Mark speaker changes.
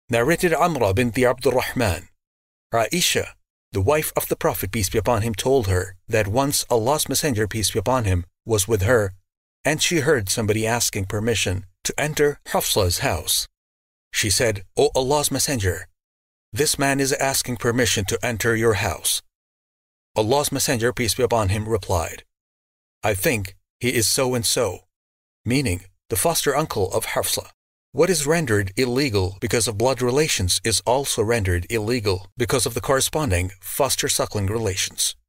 Speaker 1: Narrated Amra binti Abdul Rahman. Aisha, the wife of the Prophet, peace be upon him, told her that once Allah's Messenger, peace be upon him, was with her, and she heard somebody asking permission to enter Hafsa's house. She said, "O Allah's Messenger, this man is asking permission to enter your house." Allah's Messenger, peace be upon him, replied, "I think he is so and so," meaning the foster uncle of Hafsa. What is rendered illegal because of blood relations is also rendered illegal because of the corresponding foster suckling relations.